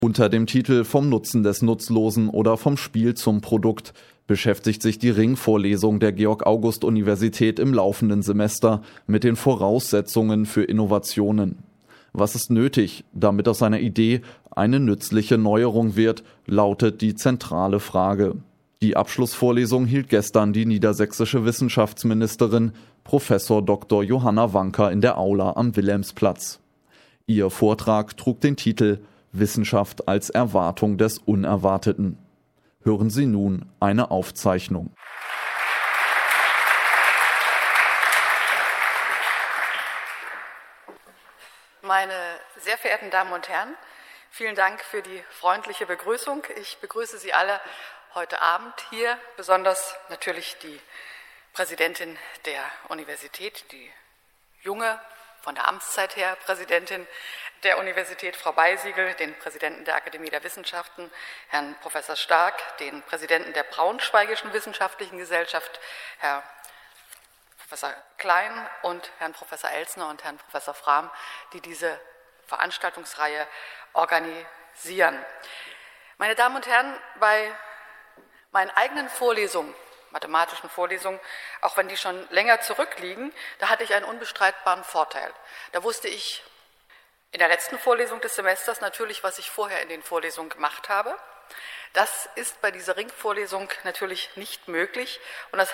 Unter dem Titel »Vom Nutzen des Nutzlosen oder vom Spiel zum Produkt« beschäftigt sich die Ringvorlesung der Georg-August-Universität im laufenden Semester mit den Voraussetzungen für Innovationen. Was ist nötig, damit aus einer Idee eine nützliche Neuerung wird, lautet die zentrale Frage. Die Abschlussvorlesung hielt gestern die niedersächsische Wissenschaftsministerin Prof. Dr. Johanna Wanka in der Aula am Wilhelmsplatz. Ihr Vortrag trug den Titel »Wissenschaft als Erwartung des Unerwarteten«. Hören Sie nun eine Aufzeichnung. Meine sehr verehrten Damen und Herren, vielen Dank für die freundliche Begrüßung. Ich begrüße Sie alle heute Abend hier, besonders natürlich die Präsidentin der Universität, die junge, von der Amtszeit her Präsidentin der Universität, Frau Beisiegel, den Präsidenten der Akademie der Wissenschaften, Herrn Professor Stark, den Präsidenten der Braunschweigischen Wissenschaftlichen Gesellschaft, Herr Professor Klein und Herrn Professor Elsner und Herrn Professor Frahm, die diese Veranstaltungsreihe organisieren. Meine Damen und Herren, bei meinen eigenen Vorlesungen, mathematischen Vorlesungen, auch wenn die schon länger zurückliegen, da hatte ich einen unbestreitbaren Vorteil. Da wusste ich in der letzten Vorlesung des Semesters natürlich, was ich vorher in den Vorlesungen gemacht habe. Das ist bei dieser Ringvorlesung natürlich nicht möglich und das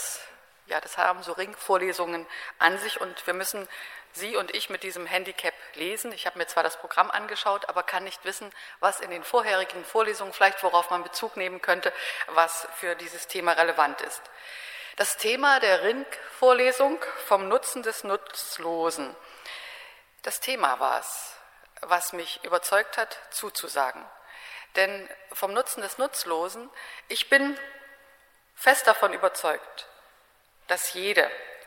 haben so Ringvorlesungen an sich und wir müssen Sie und ich mit diesem Handicap lesen. Ich habe mir zwar das Programm angeschaut, aber kann nicht wissen, was in den vorherigen Vorlesungen, vielleicht worauf man Bezug nehmen könnte, was für dieses Thema relevant ist. Das Thema der Ringvorlesung vom Nutzen des Nutzlosen. Das Thema war es, was mich überzeugt hat, zuzusagen. Denn vom Nutzen des Nutzlosen, ich bin fest davon überzeugt, dass jede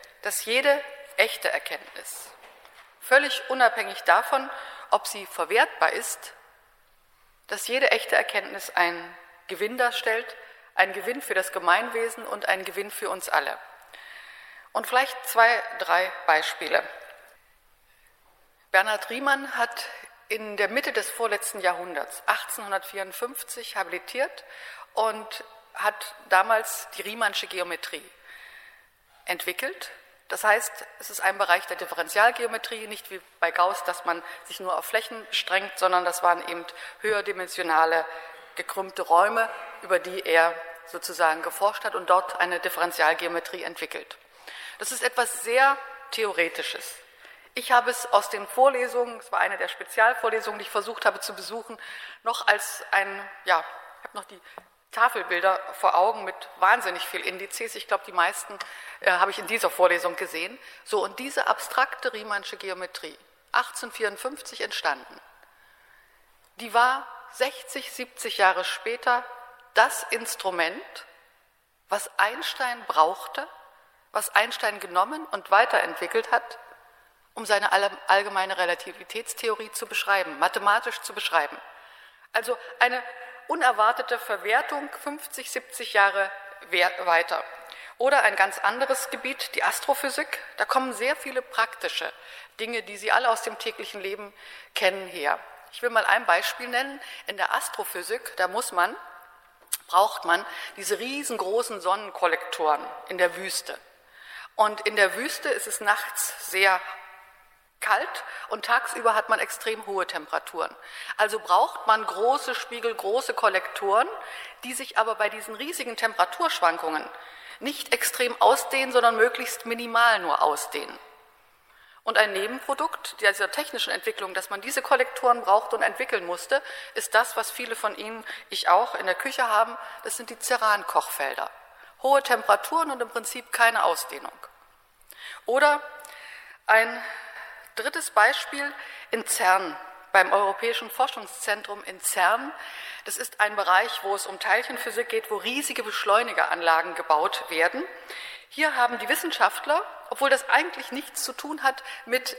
echte Erkenntnis, völlig unabhängig davon, ob sie verwertbar ist, dass jede echte Erkenntnis einen Gewinn darstellt, einen Gewinn für das Gemeinwesen und einen Gewinn für uns alle. Und vielleicht 2, 3 Beispiele. Bernhard Riemann hat in der Mitte des vorletzten Jahrhunderts, 1854, habilitiert und hat damals die Riemannsche Geometrie entwickelt. Das heißt, es ist ein Bereich der Differentialgeometrie, nicht wie bei Gauss, dass man sich nur auf Flächen beschränkt, sondern das waren eben höherdimensionale, gekrümmte Räume, über die er sozusagen geforscht hat und dort eine Differentialgeometrie entwickelt. Das ist etwas sehr Theoretisches. Ich habe es aus den Vorlesungen, es war eine der Spezialvorlesungen, die ich versucht habe zu besuchen, noch als ich habe noch die Tafelbilder vor Augen mit wahnsinnig viel Indizes. Ich glaube, die meisten habe ich in dieser Vorlesung gesehen. So, und diese abstrakte Riemannsche Geometrie, 1854 entstanden, die war 60, 70 Jahre später das Instrument, was Einstein brauchte, was Einstein genommen und weiterentwickelt hat, um seine allgemeine Relativitätstheorie zu beschreiben, mathematisch zu beschreiben. Also eine unerwartete Verwertung 50, 70 Jahre weiter. Oder ein ganz anderes Gebiet, die Astrophysik. Da kommen sehr viele praktische Dinge, die Sie alle aus dem täglichen Leben kennen, her. Ich will mal ein Beispiel nennen. In der Astrophysik, da braucht man diese riesengroßen Sonnenkollektoren in der Wüste. Und in der Wüste ist es nachts sehr kalt und tagsüber hat man extrem hohe Temperaturen. Also braucht man große Spiegel, große Kollektoren, die sich aber bei diesen riesigen Temperaturschwankungen nicht extrem ausdehnen, sondern möglichst minimal nur ausdehnen. Und ein Nebenprodukt dieser technischen Entwicklung, dass man diese Kollektoren braucht und entwickeln musste, ist das, was viele von Ihnen, ich auch, in der Küche haben, das sind die Ceran-Kochfelder. Hohe Temperaturen und im Prinzip keine Ausdehnung. Oder ein drittes Beispiel in CERN, beim Europäischen Forschungszentrum in CERN. Das ist ein Bereich, wo es um Teilchenphysik geht, wo riesige Beschleunigeranlagen gebaut werden. Hier haben die Wissenschaftler, obwohl das eigentlich nichts zu tun hat mit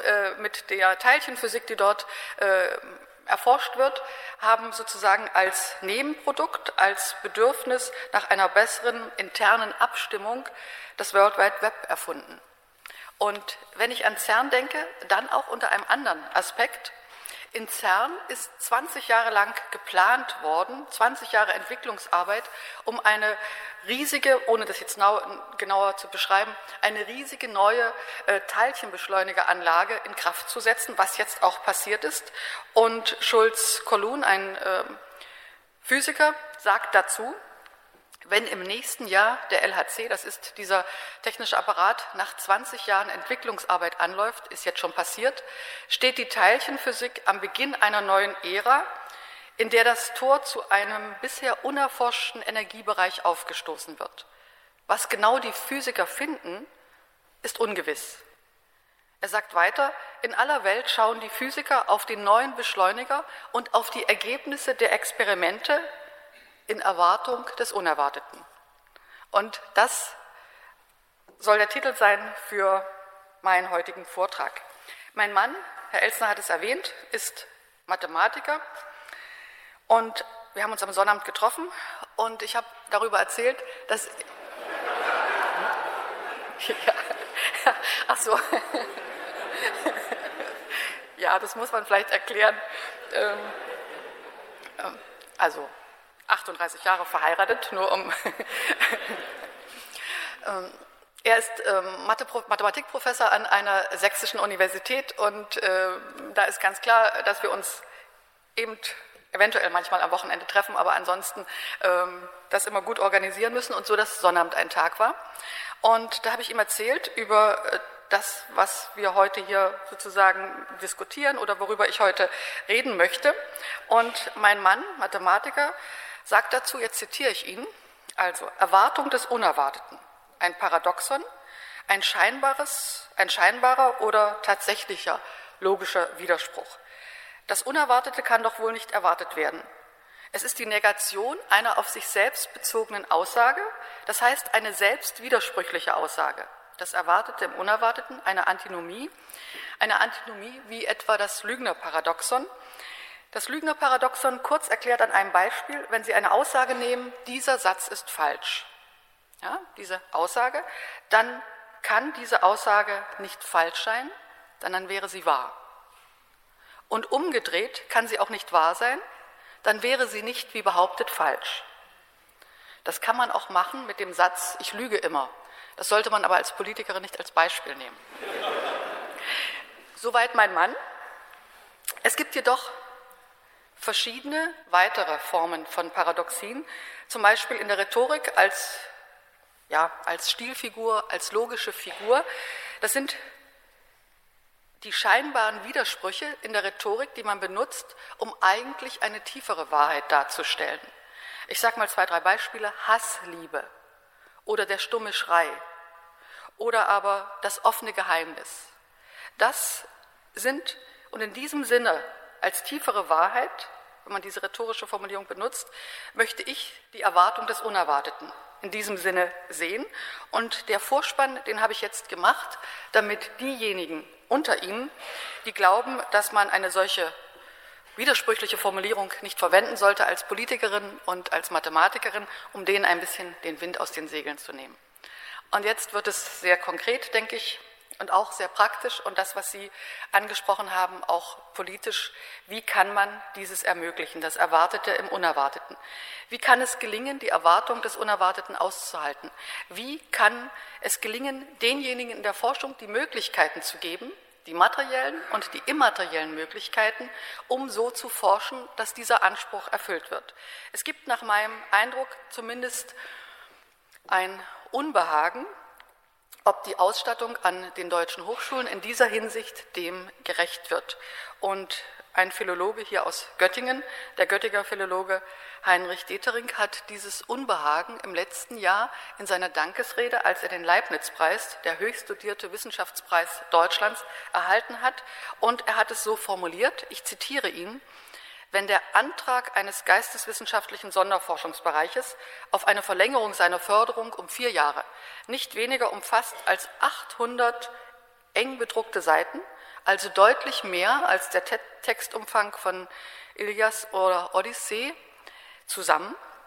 der Teilchenphysik, die dort erforscht wird, haben sozusagen als Nebenprodukt, als Bedürfnis nach einer besseren internen Abstimmung das World Wide Web erfunden. Und wenn ich an CERN denke, dann auch unter einem anderen Aspekt. in CERN ist 20 Jahre lang geplant worden, 20 Jahre Entwicklungsarbeit, um eine riesige, ohne das jetzt genauer zu beschreiben, eine riesige neue Teilchenbeschleunigeranlage in Kraft zu setzen, was jetzt auch passiert ist. Und Schulz-Collun, ein Physiker, sagt dazu, wenn im nächsten Jahr der LHC, das ist dieser technische Apparat, nach 20 Jahren Entwicklungsarbeit anläuft, ist jetzt schon passiert, steht die Teilchenphysik am Beginn einer neuen Ära, in der das Tor zu einem bisher unerforschten Energiebereich aufgestoßen wird. Was genau die Physiker finden, ist ungewiss. Er sagt weiter, in aller Welt schauen die Physiker auf den neuen Beschleuniger und auf die Ergebnisse der Experimente in Erwartung des Unerwarteten. Und das soll der Titel sein für meinen heutigen Vortrag. Mein Mann, Herr Elsner hat es erwähnt, ist Mathematiker und wir haben uns am Sonnabend getroffen und ich habe darüber erzählt, dass... Ja, ach so. Ja, das muss man vielleicht erklären. Also 38 Jahre verheiratet, nur um... Er ist Mathematikprofessor an einer sächsischen Universität und da ist ganz klar, dass wir uns eben eventuell manchmal am Wochenende treffen, aber ansonsten das immer gut organisieren müssen und so, dass Sonnabend ein Tag war. Und da habe ich ihm erzählt über das, was wir heute hier sozusagen diskutieren oder worüber ich heute reden möchte. Und mein Mann, Mathematiker, sagt dazu, jetzt zitiere ich ihn, also Erwartung des Unerwarteten, ein Paradoxon, ein scheinbarer oder tatsächlicher logischer Widerspruch. Das Unerwartete kann doch wohl nicht erwartet werden. Es ist die Negation einer auf sich selbst bezogenen Aussage, das heißt eine selbstwidersprüchliche Aussage. Das Erwartete im Unerwarteten, eine Antinomie wie etwa das Lügnerparadoxon. Das Lügnerparadoxon kurz erklärt an einem Beispiel, wenn Sie eine Aussage nehmen, dieser Satz ist falsch, ja, diese Aussage, dann kann diese Aussage nicht falsch sein, dann wäre sie wahr. Und umgedreht kann sie auch nicht wahr sein, dann wäre sie nicht wie behauptet falsch. Das kann man auch machen mit dem Satz, ich lüge immer. Das sollte man aber als Politikerin nicht als Beispiel nehmen. Soweit mein Mann. Es gibt jedoch verschiedene weitere Formen von Paradoxien, zum Beispiel in der Rhetorik als Stilfigur, als logische Figur. Das sind die scheinbaren Widersprüche in der Rhetorik, die man benutzt, um eigentlich eine tiefere Wahrheit darzustellen. Ich sage mal 2, 3 Beispiele. Hassliebe oder der stumme Schrei oder aber das offene Geheimnis. Das sind, und in diesem Sinne als tiefere Wahrheit, wenn man diese rhetorische Formulierung benutzt, möchte ich die Erwartung des Unerwarteten in diesem Sinne sehen. Und der Vorspann, den habe ich jetzt gemacht, damit diejenigen unter Ihnen, die glauben, dass man eine solche widersprüchliche Formulierung nicht verwenden sollte als Politikerin und als Mathematikerin, um denen ein bisschen den Wind aus den Segeln zu nehmen. Und jetzt wird es sehr konkret, denke ich, und auch sehr praktisch und das, was Sie angesprochen haben, auch politisch. Wie kann man dieses ermöglichen, das Erwartete im Unerwarteten? Wie kann es gelingen, die Erwartung des Unerwarteten auszuhalten? Wie kann es gelingen, denjenigen in der Forschung die Möglichkeiten zu geben, die materiellen und die immateriellen Möglichkeiten, um so zu forschen, dass dieser Anspruch erfüllt wird? Es gibt nach meinem Eindruck zumindest ein Unbehagen, ob die Ausstattung an den deutschen Hochschulen in dieser Hinsicht dem gerecht wird. Und ein Philologe hier aus Göttingen, der Göttinger Philologe Heinrich Detering, hat dieses Unbehagen im letzten Jahr in seiner Dankesrede, als er den Leibniz-Preis, der höchst dotierte Wissenschaftspreis Deutschlands, erhalten hat. Und er hat es so formuliert, ich zitiere ihn: Wenn der Antrag eines geisteswissenschaftlichen Sonderforschungsbereiches auf eine Verlängerung seiner Förderung um 4 Jahre nicht weniger umfasst als 800 eng bedruckte Seiten, also deutlich mehr als der Textumfang von Ilias oder Odyssee zusammen,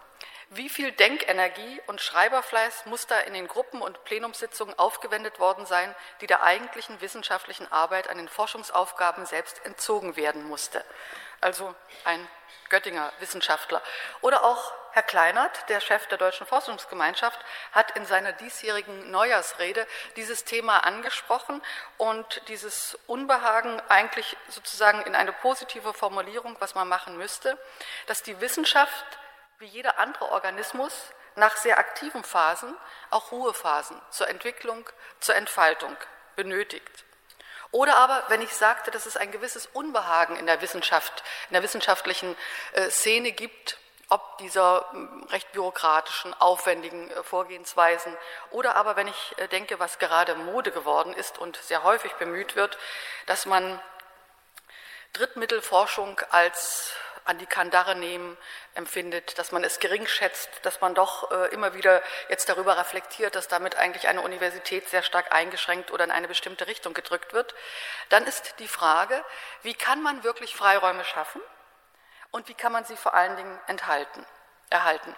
Wie viel Denkenergie und Schreiberfleiß muss da in den Gruppen- und Plenumssitzungen aufgewendet worden sein, die der eigentlichen wissenschaftlichen Arbeit an den Forschungsaufgaben selbst entzogen werden musste? Also ein Göttinger Wissenschaftler. Oder auch Herr Kleinert, der Chef der Deutschen Forschungsgemeinschaft, hat in seiner diesjährigen Neujahrsrede dieses Thema angesprochen und dieses Unbehagen eigentlich sozusagen in eine positive Formulierung, was man machen müsste, dass die Wissenschaft wie jeder andere Organismus nach sehr aktiven Phasen auch Ruhephasen zur Entwicklung, zur Entfaltung benötigt. Oder aber, wenn ich sagte, dass es ein gewisses Unbehagen in der Wissenschaft, in der wissenschaftlichen Szene gibt, ob dieser recht bürokratischen, aufwendigen Vorgehensweisen, oder aber, wenn ich denke, was gerade Mode geworden ist und sehr häufig bemüht wird, dass man Drittmittelforschung als an die Kandare nehmen empfindet, dass man es gering schätzt, dass man doch immer wieder jetzt darüber reflektiert, dass damit eigentlich eine Universität sehr stark eingeschränkt oder in eine bestimmte Richtung gedrückt wird, dann ist die Frage, wie kann man wirklich Freiräume schaffen und wie kann man sie vor allen Dingen erhalten.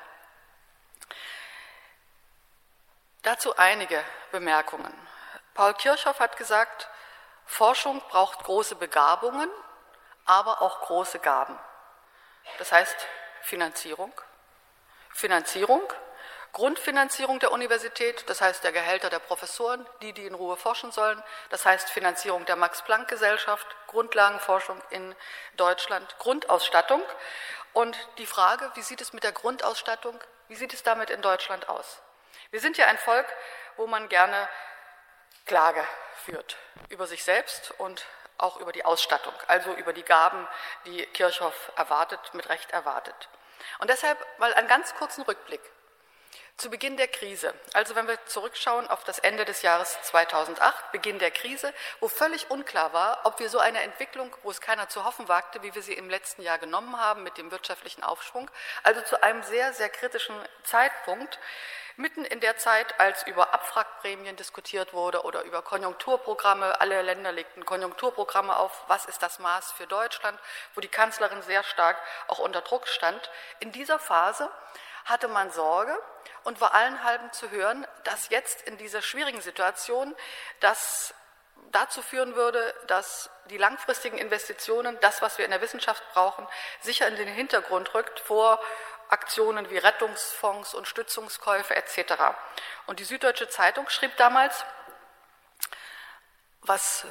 Dazu einige Bemerkungen. Paul Kirchhoff hat gesagt, Forschung braucht große Begabungen, aber auch große Gaben. Das heißt Finanzierung, Grundfinanzierung der Universität, das heißt der Gehälter der Professoren, die in Ruhe forschen sollen, das heißt Finanzierung der Max-Planck-Gesellschaft, Grundlagenforschung in Deutschland, Grundausstattung. Und die Frage, wie sieht es mit der Grundausstattung, wie sieht es damit in Deutschland aus? Wir sind ja ein Volk, wo man gerne Klage führt über sich selbst und auch über die Ausstattung, also über die Gaben, die Kirchhoff mit Recht erwartet. Und deshalb mal einen ganz kurzen Rückblick. Zu Beginn der Krise, also wenn wir zurückschauen auf das Ende des Jahres 2008, Beginn der Krise, wo völlig unklar war, ob wir so eine Entwicklung, wo es keiner zu hoffen wagte, wie wir sie im letzten Jahr genommen haben mit dem wirtschaftlichen Aufschwung, also zu einem sehr, sehr kritischen Zeitpunkt, mitten in der Zeit, als über Abwrackprämien diskutiert wurde oder über Konjunkturprogramme, alle Länder legten Konjunkturprogramme auf, was ist das Maß für Deutschland, wo die Kanzlerin sehr stark auch unter Druck stand. In dieser Phase hatte man Sorge und war allenthalben zu hören, dass jetzt in dieser schwierigen Situation das dazu führen würde, dass die langfristigen Investitionen, das, was wir in der Wissenschaft brauchen, sicher in den Hintergrund rückt vor Aktionen wie Rettungsfonds und Stützungskäufe etc. Und die Süddeutsche Zeitung schrieb damals, was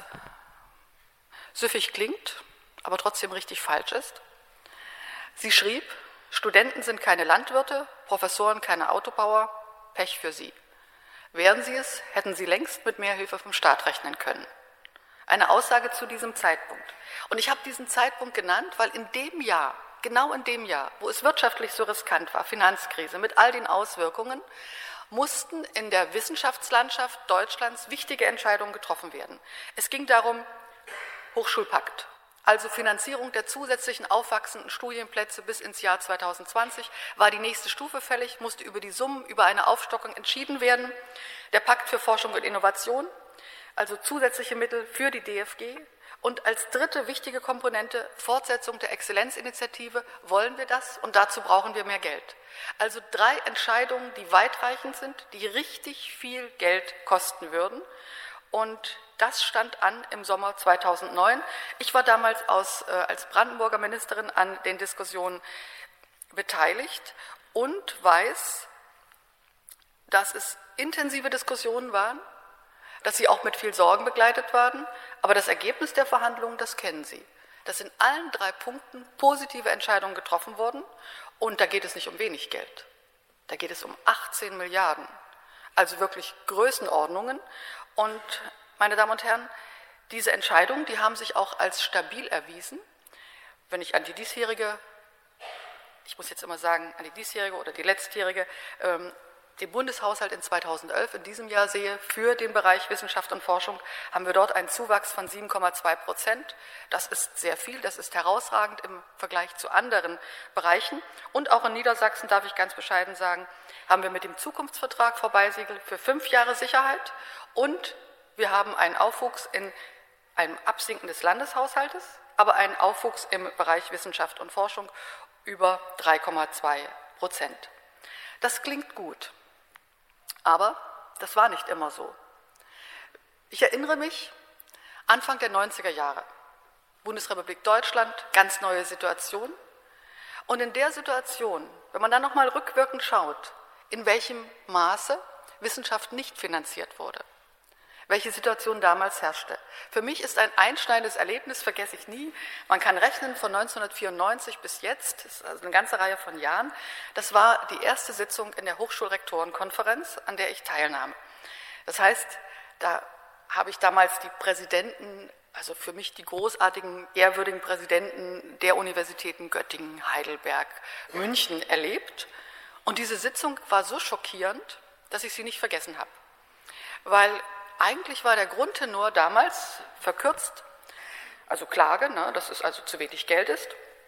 süffig klingt, aber trotzdem richtig falsch ist. Sie schrieb, Studenten sind keine Landwirte, Professoren keine Autobauer, Pech für sie. Wären sie es, hätten sie längst mit mehr Hilfe vom Staat rechnen können. Eine Aussage zu diesem Zeitpunkt. Und ich habe diesen Zeitpunkt genannt, weil in dem Jahr, genau in dem Jahr, wo es wirtschaftlich so riskant war, Finanzkrise mit all den Auswirkungen, mussten in der Wissenschaftslandschaft Deutschlands wichtige Entscheidungen getroffen werden. Es ging darum, Hochschulpakt, also Finanzierung der zusätzlichen aufwachsenden Studienplätze bis ins Jahr 2020, war die nächste Stufe fällig, musste über die Summen, über eine Aufstockung entschieden werden. Der Pakt für Forschung und Innovation, also zusätzliche Mittel für die DFG. Und als dritte wichtige Komponente, Fortsetzung der Exzellenzinitiative, wollen wir das und dazu brauchen wir mehr Geld. Also 3 Entscheidungen, die weitreichend sind, die richtig viel Geld kosten würden. Und das stand an im Sommer 2009. Ich war damals als Brandenburger Ministerin an den Diskussionen beteiligt und weiß, dass es intensive Diskussionen waren, dass sie auch mit viel Sorgen begleitet waren, aber das Ergebnis der Verhandlungen, das kennen Sie. Dass in allen 3 Punkten positive Entscheidungen getroffen wurden und da geht es nicht um wenig Geld. Da geht es um 18 Milliarden, also wirklich Größenordnungen. Und meine Damen und Herren, diese Entscheidungen, die haben sich auch als stabil erwiesen. Wenn ich an die diesjährige, ich muss jetzt immer sagen, an die diesjährige oder die letztjährige, den Bundeshaushalt in 2011 in diesem Jahr sehe, für den Bereich Wissenschaft und Forschung, haben wir dort einen Zuwachs von 7,2%. Das ist sehr viel, das ist herausragend im Vergleich zu anderen Bereichen. Und auch in Niedersachsen, darf ich ganz bescheiden sagen, haben wir mit dem Zukunftsvertrag Frau Beisiegel für 5 Jahre Sicherheit und wir haben einen Aufwuchs in einem Absinken des Landeshaushaltes, aber einen Aufwuchs im Bereich Wissenschaft und Forschung über 3,2%. Das klingt gut, aber das war nicht immer so. Ich erinnere mich, Anfang der 90er Jahre, Bundesrepublik Deutschland, ganz neue Situation. Und in der Situation, wenn man dann nochmal rückwirkend schaut, in welchem Maße Wissenschaft nicht finanziert wurde, welche Situation damals herrschte. Für mich ist ein einschneidendes Erlebnis, vergesse ich nie, man kann rechnen von 1994 bis jetzt, das ist also eine ganze Reihe von Jahren, das war die erste Sitzung in der Hochschulrektorenkonferenz, an der ich teilnahm. Das heißt, da habe ich damals die Präsidenten, also für mich die großartigen, ehrwürdigen Präsidenten der Universitäten Göttingen, Heidelberg, München erlebt. Und diese Sitzung war so schockierend, dass ich sie nicht vergessen habe. Weil eigentlich war der Grundtenor damals verkürzt, also Klage, ne, dass es also zu wenig Geld ist.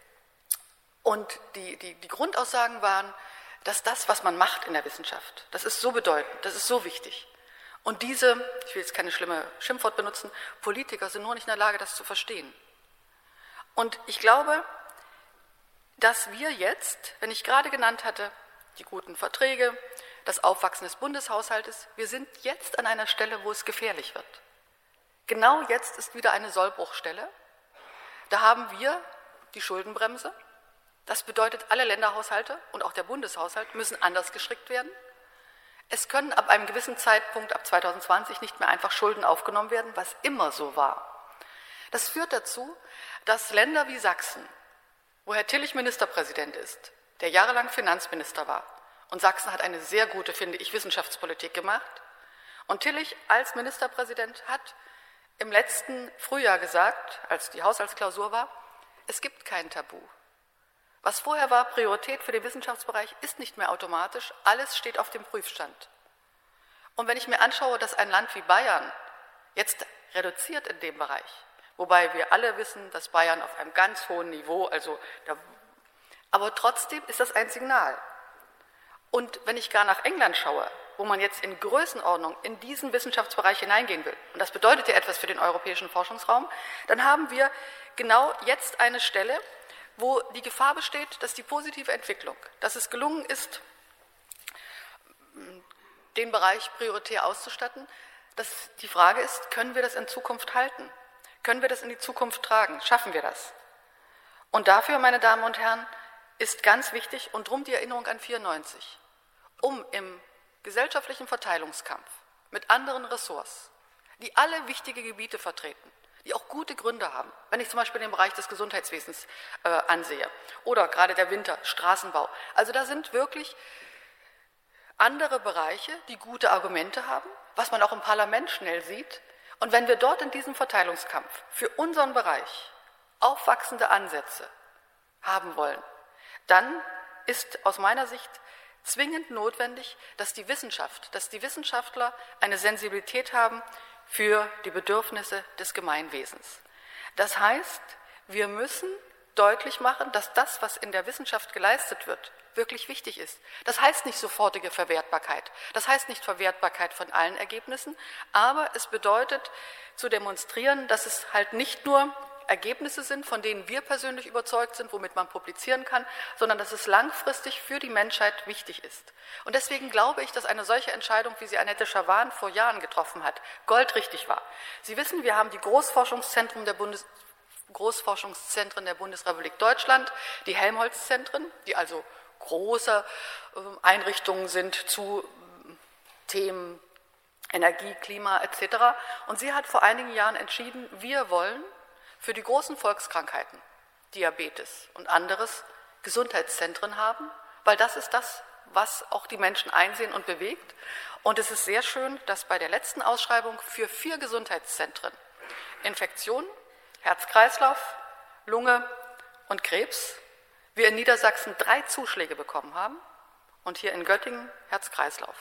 Und die Grundaussagen waren, dass das, was man macht in der Wissenschaft, das ist so bedeutend, das ist so wichtig. Und diese, ich will jetzt keine schlimme Schimpfwort benutzen, Politiker sind nur nicht in der Lage, das zu verstehen. Und ich glaube, dass wir jetzt, wenn ich gerade genannt hatte, die guten Verträge, das Aufwachsen des Bundeshaushaltes, wir sind jetzt an einer Stelle, wo es gefährlich wird. Genau jetzt ist wieder eine Sollbruchstelle. Da haben wir die Schuldenbremse. Das bedeutet, alle Länderhaushalte und auch der Bundeshaushalt müssen anders gestrickt werden. Es können ab einem gewissen Zeitpunkt, ab 2020, nicht mehr einfach Schulden aufgenommen werden, was immer so war. Das führt dazu, dass Länder wie Sachsen, wo Herr Tillich Ministerpräsident ist, der jahrelang Finanzminister war, und Sachsen hat eine sehr gute, finde ich, Wissenschaftspolitik gemacht, und Tillich als Ministerpräsident hat im letzten Frühjahr gesagt, als die Haushaltsklausur war, es gibt kein Tabu. Was vorher war Priorität für den Wissenschaftsbereich, ist nicht mehr automatisch. Alles steht auf dem Prüfstand. Und wenn ich mir anschaue, dass ein Land wie Bayern jetzt reduziert in dem Bereich, wobei wir alle wissen, dass Bayern auf einem ganz hohen Niveau, aber trotzdem ist das ein Signal. Und wenn ich gar nach England schaue, wo man jetzt in Größenordnung in diesen Wissenschaftsbereich hineingehen will, und das bedeutet ja etwas für den europäischen Forschungsraum, dann haben wir genau jetzt eine Stelle, wo die Gefahr besteht, dass die positive Entwicklung, dass es gelungen ist, den Bereich prioritär auszustatten, dass die Frage ist, können wir das in Zukunft halten? Können wir das in die Zukunft tragen? Schaffen wir das? Und dafür, meine Damen und Herren, ist ganz wichtig und drum die Erinnerung an 94, um im gesellschaftlichen Verteilungskampf mit anderen Ressorts, die alle wichtige Gebiete vertreten, die auch gute Gründe haben, wenn ich zum Beispiel den Bereich des Gesundheitswesens ansehe oder gerade der Winter, Straßenbau. Also da sind wirklich andere Bereiche, die gute Argumente haben, was man auch im Parlament schnell sieht. Und wenn wir dort in diesem Verteilungskampf für unseren Bereich aufwachsende Ansätze haben wollen, dann ist aus meiner Sicht zwingend notwendig, dass die Wissenschaft, dass die Wissenschaftler eine Sensibilität haben für die Bedürfnisse des Gemeinwesens. Das heißt, wir müssen deutlich machen, dass das, was in der Wissenschaft geleistet wird, wirklich wichtig ist. Das heißt nicht sofortige Verwertbarkeit, das heißt nicht Verwertbarkeit von allen Ergebnissen, aber es bedeutet zu demonstrieren, dass es halt nicht nur Ergebnisse sind, von denen wir persönlich überzeugt sind, womit man publizieren kann, sondern dass es langfristig für die Menschheit wichtig ist. Und deswegen glaube ich, dass eine solche Entscheidung, wie sie Annette Schavan vor Jahren getroffen hat, goldrichtig war. Sie wissen, wir haben die Großforschungszentren der Bundesrepublik Deutschland, die Helmholtz-Zentren, die also große Einrichtungen sind zu Themen Energie, Klima etc. Und sie hat vor einigen Jahren entschieden, wir wollen für die großen Volkskrankheiten, Diabetes und anderes, Gesundheitszentren haben, weil das ist das, was auch die Menschen einsehen und bewegt. Und es ist sehr schön, dass bei der letzten Ausschreibung für 4 Gesundheitszentren Infektion, Herz-Kreislauf, Lunge und Krebs wir in Niedersachsen 3 Zuschläge bekommen haben und hier in Göttingen Herz-Kreislauf.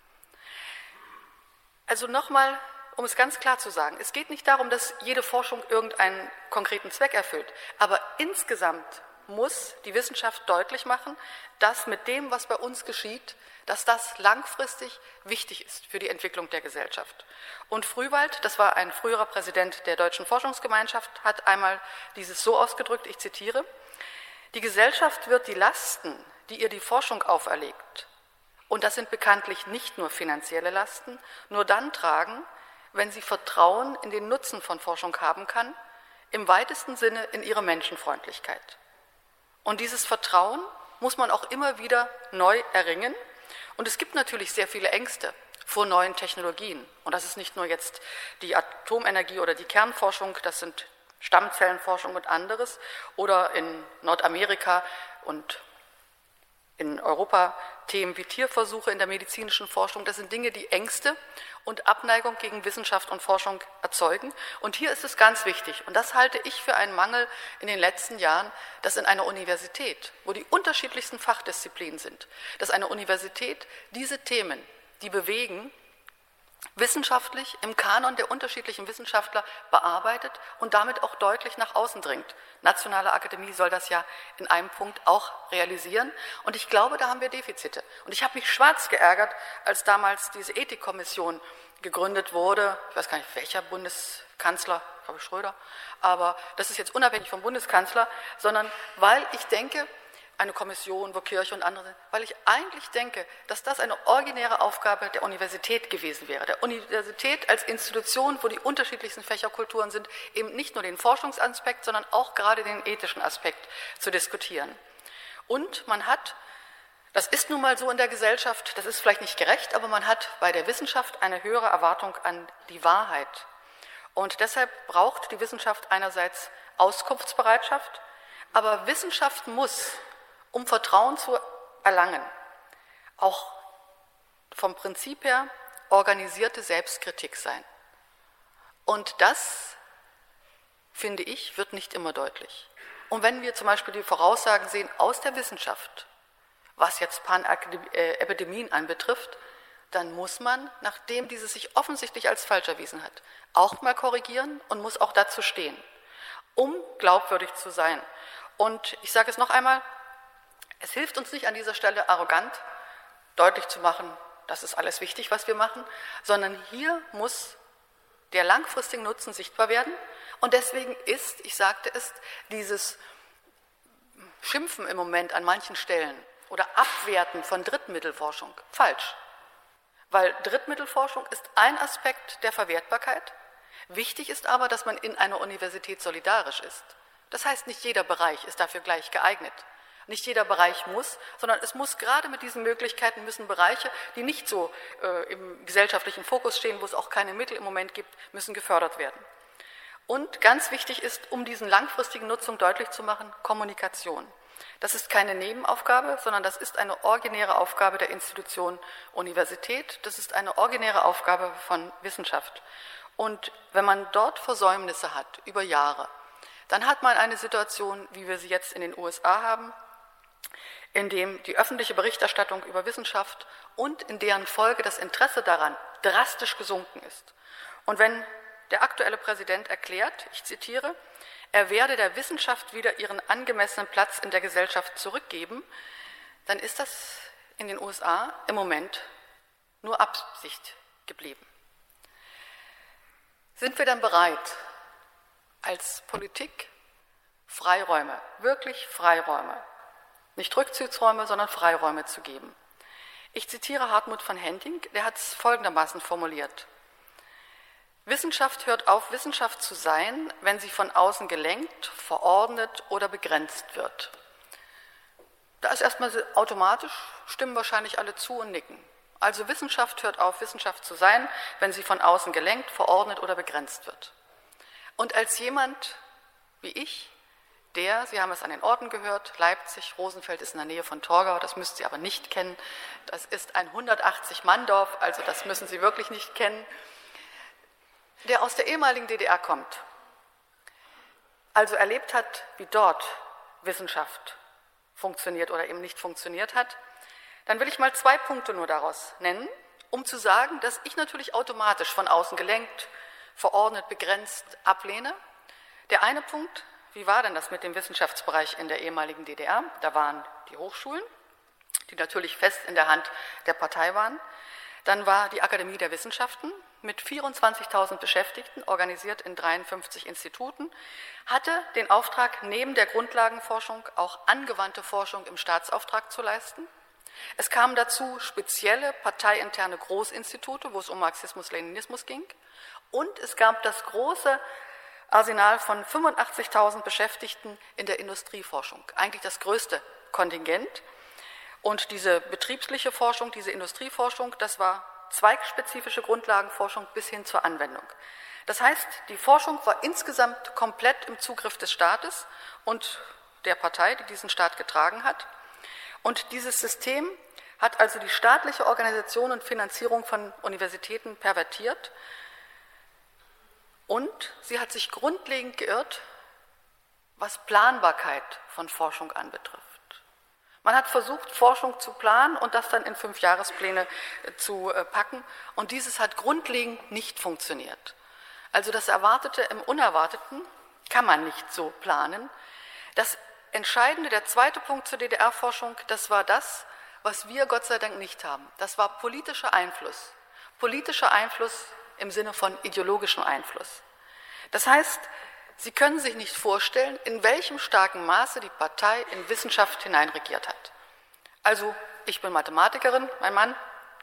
Also nochmal, um es ganz klar zu sagen, es geht nicht darum, dass jede Forschung irgendeinen konkreten Zweck erfüllt, aber insgesamt muss die Wissenschaft deutlich machen, dass mit dem, was bei uns geschieht, dass das langfristig wichtig ist für die Entwicklung der Gesellschaft. Und Frühwald, das war ein früherer Präsident der Deutschen Forschungsgemeinschaft, hat einmal dieses so ausgedrückt, ich zitiere: Die Gesellschaft wird die Lasten, die ihr die Forschung auferlegt, Und das sind bekanntlich nicht nur finanzielle Lasten, nur dann tragen, wenn sie Vertrauen in den Nutzen von Forschung haben kann, im weitesten Sinne in ihre Menschenfreundlichkeit. Und dieses Vertrauen muss man auch immer wieder neu erringen. Und es gibt natürlich sehr viele Ängste vor neuen Technologien. Und das ist nicht nur jetzt die Atomenergie oder die Kernforschung, das sind Stammzellenforschung und anderes. Oder in Nordamerika und in Europa Themen wie Tierversuche in der medizinischen Forschung. Das sind Dinge, die Ängste und Abneigung gegen Wissenschaft und Forschung erzeugen. Und hier ist es ganz wichtig, und das halte ich für einen Mangel in den letzten Jahren, dass in einer Universität, wo die unterschiedlichsten Fachdisziplinen sind, dass eine Universität diese Themen, die bewegen, wissenschaftlich im Kanon der unterschiedlichen Wissenschaftler bearbeitet und damit auch deutlich nach außen dringt. Nationale Akademie soll das ja in einem Punkt auch realisieren. Und ich glaube, da haben wir Defizite. Und ich habe mich schwarz geärgert, als damals diese Ethikkommission gegründet wurde. Ich weiß gar nicht, welcher Bundeskanzler, ich glaube Schröder, aber das ist jetzt unabhängig vom Bundeskanzler, sondern weil ich denke, eine Kommission, wo Kirche und andere sind, weil ich eigentlich denke, dass das eine originäre Aufgabe der Universität gewesen wäre. Der Universität als Institution, wo die unterschiedlichsten Fächerkulturen sind, eben nicht nur den Forschungsaspekt, sondern auch gerade den ethischen Aspekt zu diskutieren. Und man hat, das ist nun mal so in der Gesellschaft, das ist vielleicht nicht gerecht, aber man hat bei der Wissenschaft eine höhere Erwartung an die Wahrheit. Und deshalb braucht die Wissenschaft einerseits Auskunftsbereitschaft, aber Wissenschaft muss, um Vertrauen zu erlangen, auch vom Prinzip her organisierte Selbstkritik sein. Und das, finde ich, wird nicht immer deutlich. Und wenn wir zum Beispiel die Voraussagen sehen aus der Wissenschaft, was jetzt Panepidemien anbetrifft, dann muss man, nachdem dieses sich offensichtlich als falsch erwiesen hat, auch mal korrigieren und muss auch dazu stehen, um glaubwürdig zu sein. Und ich sage es noch einmal, es hilft uns nicht an dieser Stelle arrogant deutlich zu machen, das ist alles wichtig, was wir machen, sondern hier muss der langfristige Nutzen sichtbar werden. Und deswegen ist, ich sagte es, dieses Schimpfen im Moment an manchen Stellen oder Abwerten von Drittmittelforschung falsch. Weil Drittmittelforschung ist ein Aspekt der Verwertbarkeit. Wichtig ist aber, dass man in einer Universität solidarisch ist. Das heißt, nicht jeder Bereich ist dafür gleich geeignet. Nicht jeder Bereich muss, sondern es muss gerade mit diesen Möglichkeiten, müssen Bereiche, die nicht so im gesellschaftlichen Fokus stehen, wo es auch keine Mittel im Moment gibt, müssen gefördert werden. Und ganz wichtig ist, um diesen langfristigen Nutzung deutlich zu machen, Kommunikation. Das ist keine Nebenaufgabe, sondern das ist eine originäre Aufgabe der Institution Universität. Das ist eine originäre Aufgabe von Wissenschaft. Und wenn man dort Versäumnisse hat über Jahre, dann hat man eine Situation, wie wir sie jetzt in den USA haben, in dem die öffentliche Berichterstattung über Wissenschaft und in deren Folge das Interesse daran drastisch gesunken ist. Und wenn der aktuelle Präsident erklärt, ich zitiere, er werde der Wissenschaft wieder ihren angemessenen Platz in der Gesellschaft zurückgeben, dann ist das in den USA im Moment nur Absicht geblieben. Sind wir dann bereit, als Politik Freiräume, wirklich Freiräume, nicht Rückzugsräume, sondern Freiräume zu geben? Ich zitiere Hartmut von Henting, der hat es folgendermaßen formuliert. Wissenschaft hört auf, Wissenschaft zu sein, wenn sie von außen gelenkt, verordnet oder begrenzt wird. Da ist erstmal automatisch, stimmen wahrscheinlich alle zu und nicken. Also Wissenschaft hört auf, Wissenschaft zu sein, wenn sie von außen gelenkt, verordnet oder begrenzt wird. Und als jemand wie ich, der, Sie haben es an den Orten gehört, Leipzig, Rosenfeld ist in der Nähe von Torgau, das müssen Sie aber nicht kennen. Das ist ein 180-Mann-Dorf, also das müssen Sie wirklich nicht kennen. Der aus der ehemaligen DDR kommt, also erlebt hat, wie dort Wissenschaft funktioniert oder eben nicht funktioniert hat, dann will ich mal 2 Punkte nur daraus nennen, um zu sagen, dass ich natürlich automatisch von außen gelenkt, verordnet, begrenzt ablehne. Der eine Punkt, wie war denn das mit dem Wissenschaftsbereich in der ehemaligen DDR? Da waren die Hochschulen, die natürlich fest in der Hand der Partei waren. Dann war die Akademie der Wissenschaften mit 24.000 Beschäftigten, organisiert in 53 Instituten, hatte den Auftrag, neben der Grundlagenforschung auch angewandte Forschung im Staatsauftrag zu leisten. Es kamen dazu spezielle parteiinterne Großinstitute, wo es um Marxismus-Leninismus ging. Und es gab das große Arsenal von 85.000 Beschäftigten in der Industrieforschung, eigentlich das größte Kontingent. Und diese betriebliche Forschung, diese Industrieforschung, das war zweigspezifische Grundlagenforschung bis hin zur Anwendung. Das heißt, die Forschung war insgesamt komplett im Zugriff des Staates und der Partei, die diesen Staat getragen hat. Und dieses System hat also die staatliche Organisation und Finanzierung von Universitäten pervertiert. Und sie hat sich grundlegend geirrt, was Planbarkeit von Forschung anbetrifft. Man hat versucht, Forschung zu planen und das dann in 5-Jahrespläne zu packen. Und dieses hat grundlegend nicht funktioniert. Also das Erwartete im Unerwarteten kann man nicht so planen. Das Entscheidende, der zweite Punkt zur DDR-Forschung, das war das, was wir Gott sei Dank nicht haben. Das war politischer Einfluss. Politischer Einfluss im Sinne von ideologischem Einfluss. Das heißt, Sie können sich nicht vorstellen, in welchem starken Maße die Partei in Wissenschaft hineinregiert hat. Also, ich bin Mathematikerin, mein Mann.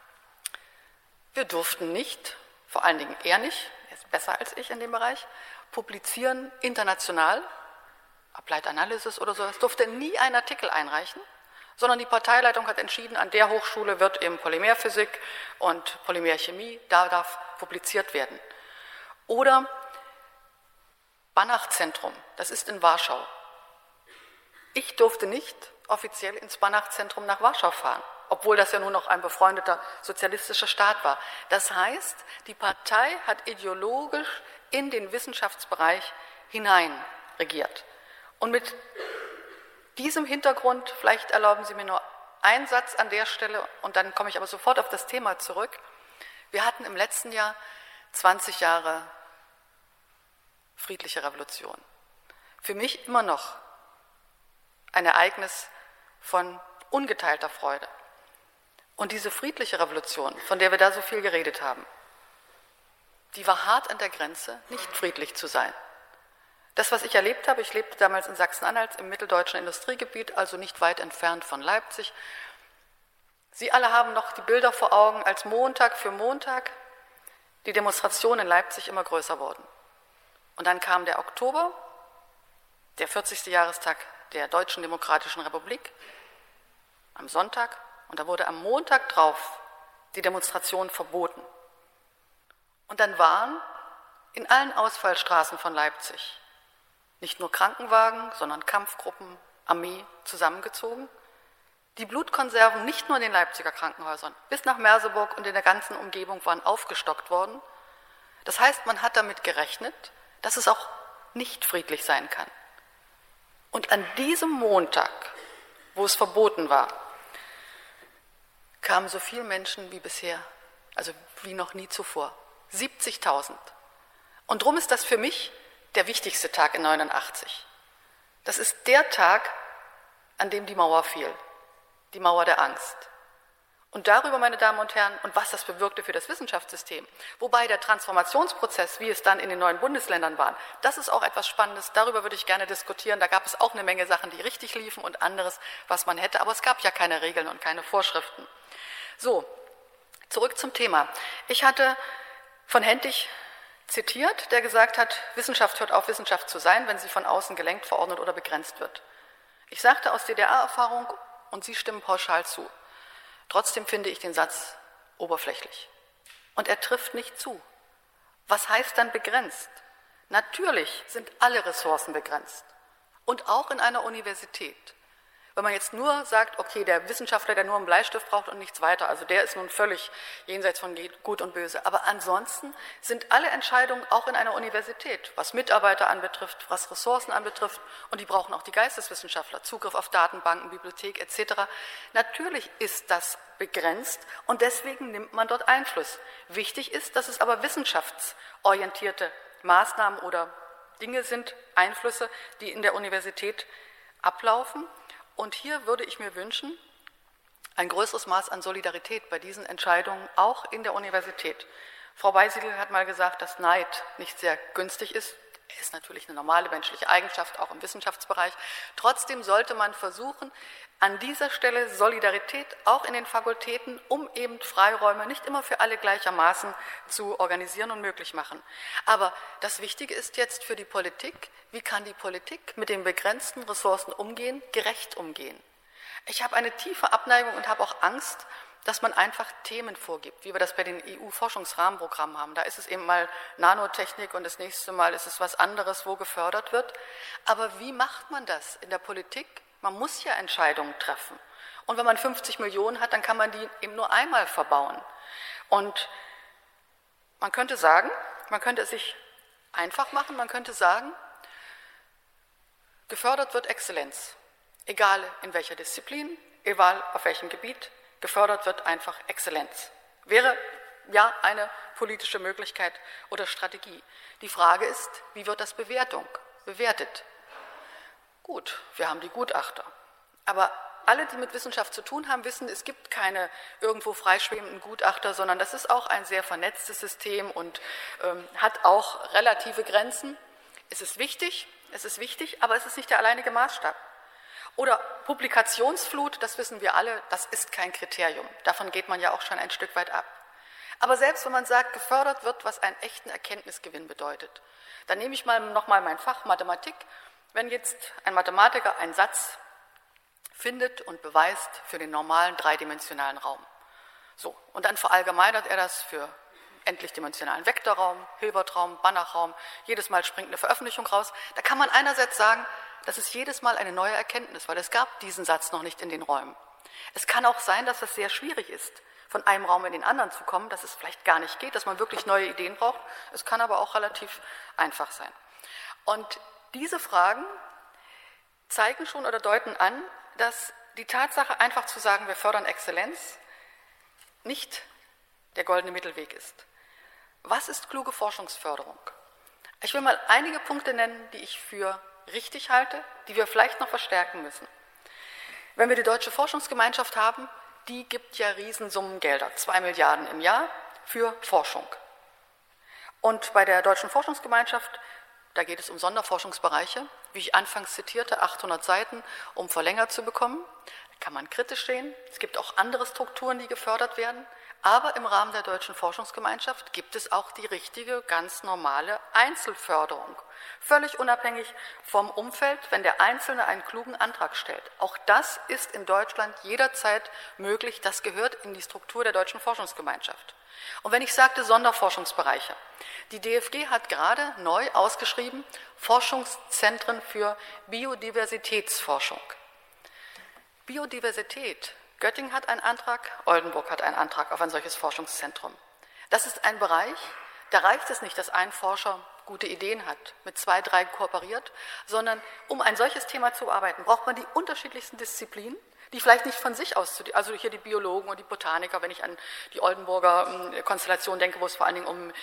Wir durften nicht, vor allen Dingen er nicht, er ist besser als ich in dem Bereich, publizieren international, Applied Analysis oder sowas, durfte nie einen Artikel einreichen, sondern die Parteileitung hat entschieden, an der Hochschule wird eben Polymerphysik und Polymerchemie, da darf publiziert werden. Oder Banach-Zentrum, das ist in Warschau. Ich durfte nicht offiziell ins Banach-Zentrum nach Warschau fahren, obwohl das ja nur noch ein befreundeter sozialistischer Staat war. Das heißt, die Partei hat ideologisch in den Wissenschaftsbereich hinein regiert. Und mit diesem Hintergrund, vielleicht erlauben Sie mir nur einen Satz an der Stelle, und dann komme ich aber sofort auf das Thema zurück. Wir hatten im letzten Jahr 20 Jahre friedliche Revolution. Für mich immer noch ein Ereignis von ungeteilter Freude. Und diese friedliche Revolution, von der wir da so viel geredet haben, die war hart an der Grenze, nicht friedlich zu sein. Das, was ich erlebt habe, ich lebte damals in Sachsen-Anhalt im mitteldeutschen Industriegebiet, also nicht weit entfernt von Leipzig. Sie alle haben noch die Bilder vor Augen, als Montag für Montag die Demonstrationen in Leipzig immer größer wurden. Und dann kam der Oktober, der 40. Jahrestag der Deutschen Demokratischen Republik, am Sonntag, und da wurde am Montag drauf die Demonstration verboten. Und dann waren in allen Ausfallstraßen von Leipzig nicht nur Krankenwagen, sondern Kampfgruppen, Armee zusammengezogen. Die Blutkonserven nicht nur in den Leipziger Krankenhäusern, bis nach Merseburg und in der ganzen Umgebung waren aufgestockt worden. Das heißt, man hat damit gerechnet, dass es auch nicht friedlich sein kann. Und an diesem Montag, wo es verboten war, kamen so viele Menschen wie bisher, also wie noch nie zuvor. 70.000. Und darum ist das für mich der wichtigste Tag in 89. Das ist der Tag, an dem die Mauer fiel, die Mauer der Angst. Und darüber, meine Damen und Herren, und was das bewirkte für das Wissenschaftssystem, wobei der Transformationsprozess, wie es dann in den neuen Bundesländern war, das ist auch etwas Spannendes, darüber würde ich gerne diskutieren. Da gab es auch eine Menge Sachen, die richtig liefen und anderes, was man hätte, aber es gab ja keine Regeln und keine Vorschriften. So, zurück zum Thema. Ich hatte von Hentig zitiert, der gesagt hat, Wissenschaft hört auf, Wissenschaft zu sein, wenn sie von außen gelenkt, verordnet oder begrenzt wird. Ich sagte aus DDR-Erfahrung, und Sie stimmen pauschal zu. Trotzdem finde ich den Satz oberflächlich. Und er trifft nicht zu. Was heißt dann begrenzt? Natürlich sind alle Ressourcen begrenzt. Und auch in einer Universität. Wenn man jetzt nur sagt, okay, der Wissenschaftler, der nur einen Bleistift braucht und nichts weiter, also der ist nun völlig jenseits von Gut und Böse. Aber ansonsten sind alle Entscheidungen auch in einer Universität, was Mitarbeiter anbetrifft, was Ressourcen anbetrifft, und die brauchen auch die Geisteswissenschaftler, Zugriff auf Datenbanken, Bibliothek etc. Natürlich ist das begrenzt und deswegen nimmt man dort Einfluss. Wichtig ist, dass es aber wissenschaftsorientierte Maßnahmen oder Dinge sind, Einflüsse, die in der Universität ablaufen. Und hier würde ich mir wünschen, ein größeres Maß an Solidarität bei diesen Entscheidungen, auch in der Universität. Frau Beisiedl hat mal gesagt, dass Neid nicht sehr günstig ist. Er ist natürlich eine normale menschliche Eigenschaft, auch im Wissenschaftsbereich. Trotzdem sollte man versuchen, an dieser Stelle Solidarität auch in den Fakultäten, um eben Freiräume nicht immer für alle gleichermaßen zu organisieren und möglich machen. Aber das Wichtige ist jetzt für die Politik, wie kann die Politik mit den begrenzten Ressourcen umgehen, gerecht umgehen. Ich habe eine tiefe Abneigung und habe auch Angst, dass man einfach Themen vorgibt, wie wir das bei den EU-Forschungsrahmenprogrammen haben. Da ist es eben mal Nanotechnik und das nächste Mal ist es was anderes, wo gefördert wird. Aber wie macht man das in der Politik? Man muss ja Entscheidungen treffen. Und wenn man 50 Millionen hat, dann kann man die eben nur einmal verbauen. Und man könnte sagen, man könnte es sich einfach machen, man könnte sagen, gefördert wird Exzellenz. Egal in welcher Disziplin, egal auf welchem Gebiet, gefördert wird einfach Exzellenz. Wäre ja eine politische Möglichkeit oder Strategie. Die Frage ist, wie wird das bewertet? Gut, wir haben die Gutachter. Aber alle, die mit Wissenschaft zu tun haben, wissen, es gibt keine irgendwo freischwebenden Gutachter, sondern das ist auch ein sehr vernetztes System und hat auch relative Grenzen. Es ist wichtig, aber es ist nicht der alleinige Maßstab. Oder Publikationsflut, das wissen wir alle, das ist kein Kriterium. Davon geht man ja auch schon ein Stück weit ab. Aber selbst wenn man sagt, gefördert wird, was einen echten Erkenntnisgewinn bedeutet, dann nehme ich nochmal mein Fach Mathematik. Wenn jetzt ein Mathematiker einen Satz findet und beweist für den normalen dreidimensionalen Raum, so, und dann verallgemeinert er das für endlichdimensionalen Vektorraum, Hilbertraum, Banachraum, jedes Mal springt eine Veröffentlichung raus, da kann man einerseits sagen, das ist jedes Mal eine neue Erkenntnis, weil es gab diesen Satz noch nicht in den Räumen. Es kann auch sein, dass es sehr schwierig ist, von einem Raum in den anderen zu kommen, dass es vielleicht gar nicht geht, dass man wirklich neue Ideen braucht. Es kann aber auch relativ einfach sein. Und diese Fragen zeigen schon oder deuten an, dass die Tatsache, einfach zu sagen, wir fördern Exzellenz, nicht der goldene Mittelweg ist. Was ist kluge Forschungsförderung? Ich will mal einige Punkte nennen, die ich für richtig halte, die wir vielleicht noch verstärken müssen. Wenn wir die Deutsche Forschungsgemeinschaft haben, die gibt ja Riesensummen Gelder, 2 Milliarden im Jahr für Forschung. Und bei der Deutschen Forschungsgemeinschaft, da geht es um Sonderforschungsbereiche, wie ich anfangs zitierte, 800 Seiten, um verlängert zu bekommen. Da kann man kritisch sehen. Es gibt auch andere Strukturen, die gefördert werden. Aber im Rahmen der Deutschen Forschungsgemeinschaft gibt es auch die richtige, ganz normale Einzelförderung. Völlig unabhängig vom Umfeld, wenn der Einzelne einen klugen Antrag stellt. Auch das ist in Deutschland jederzeit möglich. Das gehört in die Struktur der Deutschen Forschungsgemeinschaft. Und wenn ich sagte Sonderforschungsbereiche, die DFG hat gerade neu ausgeschrieben Forschungszentren für Biodiversitätsforschung. Biodiversität. Göttingen hat einen Antrag, Oldenburg hat einen Antrag auf ein solches Forschungszentrum. Das ist ein Bereich, da reicht es nicht, dass ein Forscher gute Ideen hat, mit 2, 3 kooperiert, sondern um ein solches Thema zu bearbeiten, braucht man die unterschiedlichsten Disziplinen, die vielleicht nicht von sich aus, also hier die Biologen und die Botaniker, wenn ich an die Oldenburger Konstellation denke, wo es vor allen Dingen um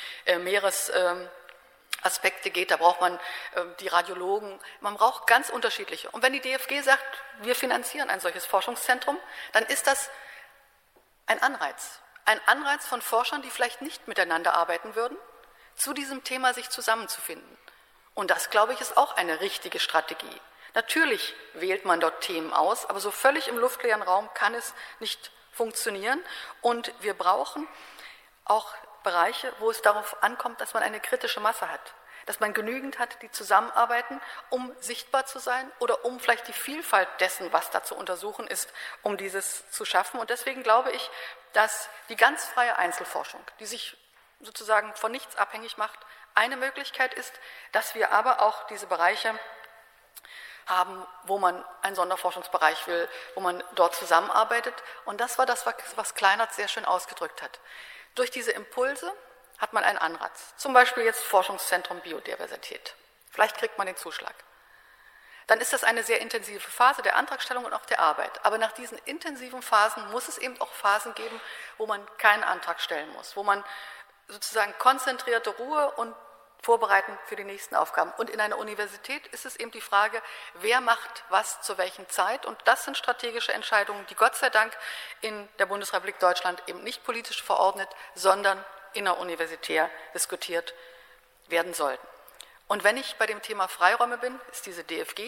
Meeresaspekte geht, da braucht man die Radiologen, man braucht ganz unterschiedliche. Und wenn die DFG sagt, wir finanzieren ein solches Forschungszentrum, dann ist das ein Anreiz von Forschern, die vielleicht nicht miteinander arbeiten würden, zu diesem Thema sich zusammenzufinden. Und das, glaube ich, ist auch eine richtige Strategie. Natürlich wählt man dort Themen aus, aber so völlig im luftleeren Raum kann es nicht funktionieren. Und wir brauchen auch Bereiche, wo es darauf ankommt, dass man eine kritische Masse hat, dass man genügend hat, die zusammenarbeiten, um sichtbar zu sein oder um vielleicht die Vielfalt dessen, was da zu untersuchen ist, um dieses zu schaffen. Und deswegen glaube ich, dass die ganz freie Einzelforschung, die sich sozusagen von nichts abhängig macht, eine Möglichkeit ist, dass wir aber auch diese Bereiche haben, wo man einen Sonderforschungsbereich will, wo man dort zusammenarbeitet. Und das war das, was Kleinert sehr schön ausgedrückt hat. Durch diese Impulse hat man einen Anreiz. Zum Beispiel jetzt Forschungszentrum Biodiversität. Vielleicht kriegt man den Zuschlag. Dann ist das eine sehr intensive Phase der Antragstellung und auch der Arbeit. Aber nach diesen intensiven Phasen muss es eben auch Phasen geben, wo man keinen Antrag stellen muss, wo man sozusagen konzentrierte Ruhe und vorbereiten für die nächsten Aufgaben. Und in einer Universität ist es eben die Frage, wer macht was zu welchen Zeit. Und das sind strategische Entscheidungen, die Gott sei Dank in der Bundesrepublik Deutschland eben nicht politisch verordnet, sondern inneruniversitär diskutiert werden sollten. Und wenn ich bei dem Thema Freiräume bin, ist diese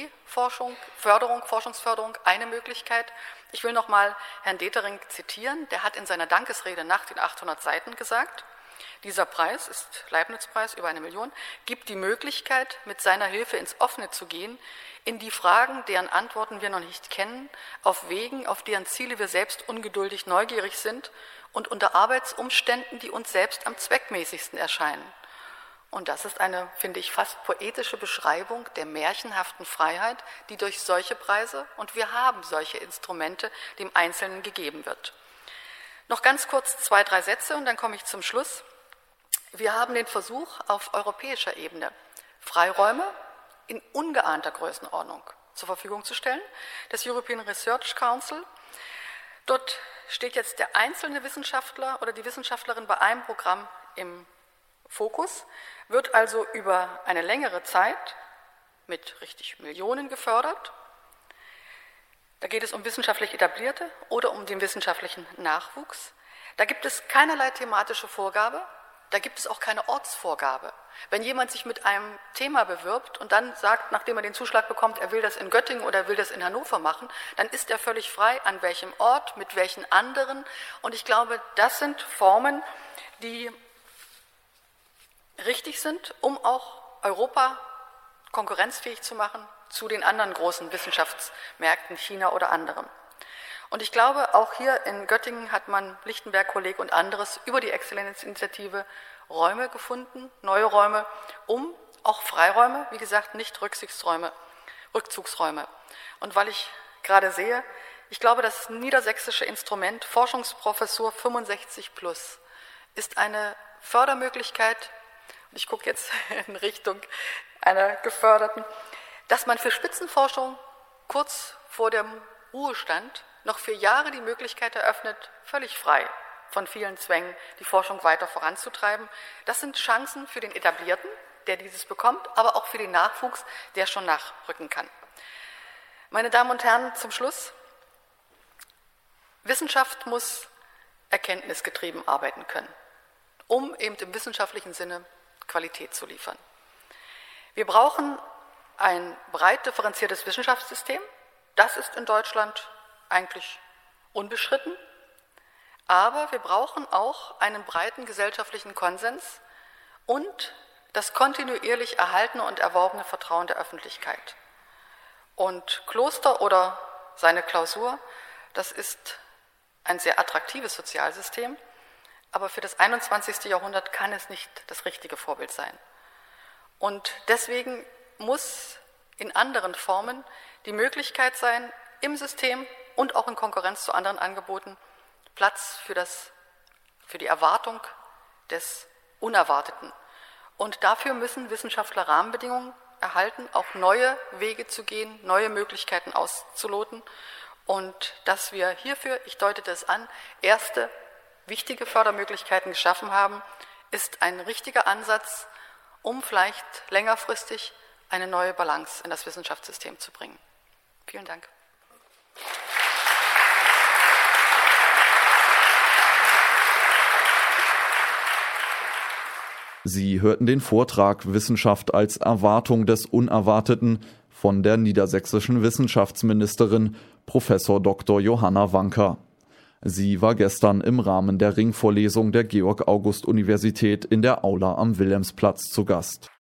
Forschungsförderung eine Möglichkeit. Ich will nochmal Herrn Detering zitieren, der hat in seiner Dankesrede nach den 800 Seiten gesagt, dieser Preis ist Leibniz-Preis, über 1 Million, gibt die Möglichkeit, mit seiner Hilfe ins Offene zu gehen, in die Fragen, deren Antworten wir noch nicht kennen, auf Wegen, auf deren Ziele wir selbst ungeduldig neugierig sind und unter Arbeitsumständen, die uns selbst am zweckmäßigsten erscheinen. Und das ist eine, finde ich, fast poetische Beschreibung der märchenhaften Freiheit, die durch solche Preise, und wir haben solche Instrumente, dem Einzelnen gegeben wird. Noch ganz kurz 2, 3 Sätze und dann komme ich zum Schluss. Wir haben den Versuch auf europäischer Ebene, Freiräume in ungeahnter Größenordnung zur Verfügung zu stellen. Das European Research Council, dort steht jetzt der einzelne Wissenschaftler oder die Wissenschaftlerin bei einem Programm im Fokus, wird also über eine längere Zeit mit richtig Millionen gefördert. Da geht es um wissenschaftlich Etablierte oder um den wissenschaftlichen Nachwuchs. Da gibt es keinerlei thematische Vorgabe, da gibt es auch keine Ortsvorgabe. Wenn jemand sich mit einem Thema bewirbt und dann sagt, nachdem er den Zuschlag bekommt, er will das in Göttingen oder er will das in Hannover machen, dann ist er völlig frei, an welchem Ort, mit welchen anderen. Und ich glaube, das sind Formen, die richtig sind, um auch Europa konkurrenzfähig zu machen zu den anderen großen Wissenschaftsmärkten, China oder anderem. Und ich glaube, auch hier in Göttingen hat man, Lichtenberg, Kolleg und anderes, über die Exzellenzinitiative Räume gefunden, neue Räume, um auch Freiräume, wie gesagt, nicht Rückzugsräume. Und weil ich gerade sehe, ich glaube, das niedersächsische Instrument Forschungsprofessur 65+ ist eine Fördermöglichkeit, und ich gucke jetzt in Richtung einer Geförderten, dass man für Spitzenforschung kurz vor dem Ruhestand noch für Jahre die Möglichkeit eröffnet, völlig frei von vielen Zwängen die Forschung weiter voranzutreiben. Das sind Chancen für den Etablierten, der dieses bekommt, aber auch für den Nachwuchs, der schon nachrücken kann. Meine Damen und Herren, zum Schluss. Wissenschaft muss erkenntnisgetrieben arbeiten können, um eben im wissenschaftlichen Sinne Qualität zu liefern. Wir brauchen ein breit differenziertes Wissenschaftssystem. Das ist in Deutschland eigentlich unbeschritten. Aber wir brauchen auch einen breiten gesellschaftlichen Konsens und das kontinuierlich erhaltene und erworbene Vertrauen der Öffentlichkeit. Und Kloster oder seine Klausur, das ist ein sehr attraktives Sozialsystem, aber für das 21. Jahrhundert kann es nicht das richtige Vorbild sein. Und deswegen muss in anderen Formen die Möglichkeit sein, im System und auch in Konkurrenz zu anderen Angeboten Platz für die Erwartung des Unerwarteten. Und dafür müssen Wissenschaftler Rahmenbedingungen erhalten, auch neue Wege zu gehen, neue Möglichkeiten auszuloten. Und dass wir hierfür, ich deutete es an, erste wichtige Fördermöglichkeiten geschaffen haben, ist ein richtiger Ansatz, um vielleicht längerfristig eine neue Balance in das Wissenschaftssystem zu bringen. Vielen Dank. Sie hörten den Vortrag Wissenschaft als Erwartung des Unerwarteten von der niedersächsischen Wissenschaftsministerin Professor Dr. Johanna Wanka. Sie war gestern im Rahmen der Ringvorlesung der Georg-August-Universität in der Aula am Wilhelmsplatz zu Gast.